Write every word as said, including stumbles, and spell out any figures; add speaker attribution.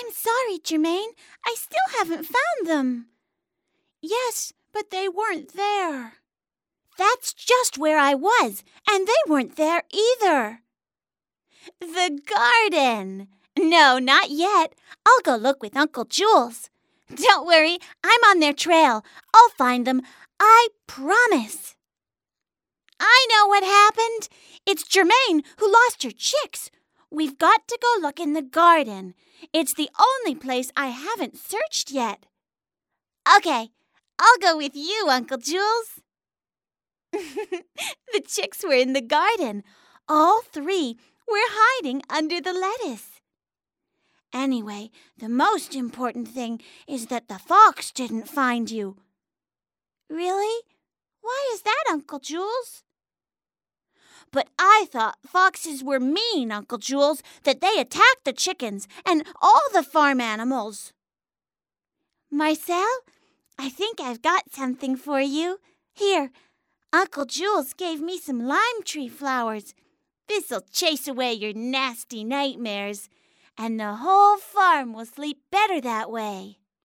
Speaker 1: I'm sorry, Jermaine. I still haven't found them. Yes, but they weren't there. That's just where I was, and they weren't there either. The garden. No, not yet. I'll go look with Uncle Jules. Don't worry, I'm on their trail. I'll find them. I promise. I know what happened. It's Jermaine who lost her chicks. We've got to go look in the garden. It's the only place I haven't searched yet. Okay, I'll go with you, Uncle Jules. The chicks were in the garden. All three were hiding under the lettuce. Anyway, the most important thing is that the fox didn't find you. Really? Why is that, Uncle Jules? But I thought foxes were mean, Uncle Jules, that they attacked the chickens and all the farm animals. Marcel, I think I've got something for you. Here, Uncle Jules gave me some lime tree flowers. This'll chase away your nasty nightmares, and the whole farm will sleep better that way.